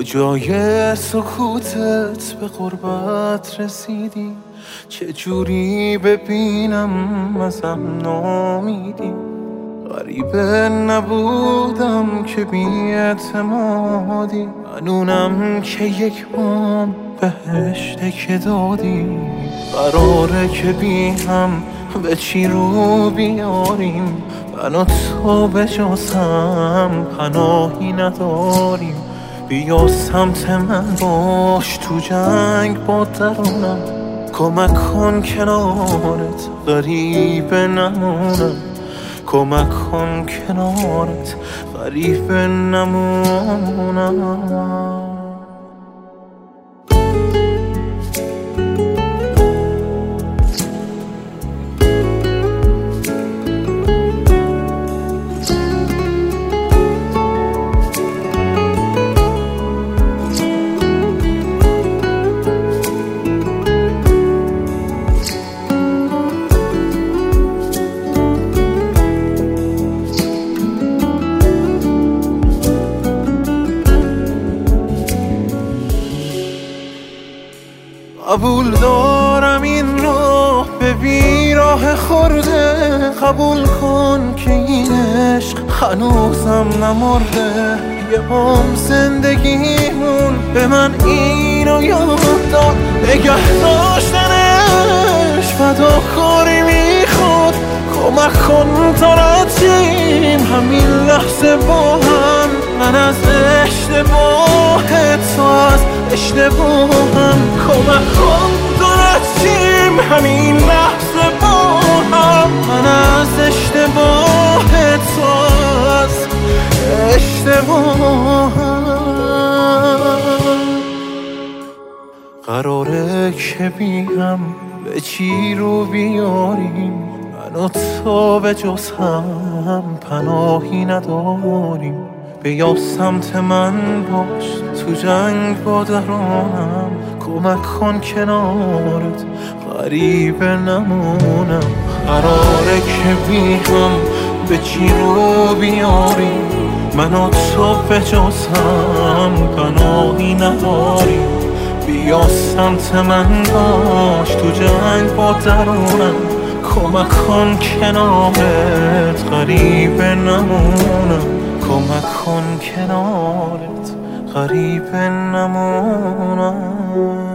کجای سکوتت به قربت رسیدی؟ چه جوری ببینم ازم نامیدی؟ غریبه نبودم که بی‌اعتمادی، منونم که یک مام بهشته که دادی. قراره که بی هم به چی رو بیاریم، من و تو به جز هم پناهی نداریم. بیا سمت من باش تو جنگ با درونم، کمک کن کنارت غریبه نمونم. کمک کن کنارت غریبه نمونم. قبول دارم این راه به بیراه خورده، قبول کن که این عشق هنوزم نمرده. یه عمر زندگیمون به من اینو یاد داد، نگه داشتنش فداکاری میخواد. کمک کن تا رفتیم همین لحظه با هم، من از اشتباه تو از اشتباهم. کمک کن تا رفتیم همین لحظه با هم، من از اشتباه تو از اشتباهم. قراره که بیم به چی رو بیاریم، من و تو به جز هم پناهی نداریم. بیا سمت من باش تو جنگ با درونم، کمک کن کنارت غریبه نمونم. قراره که بی هم به چی رو بیاریم، من و تو به جز هم پناهی نداریم. بیا سمت من باش تو جنگ با درونم، کمک کن کنارت غریبه نمونم. کمک کن کنارت غریبه نمونم.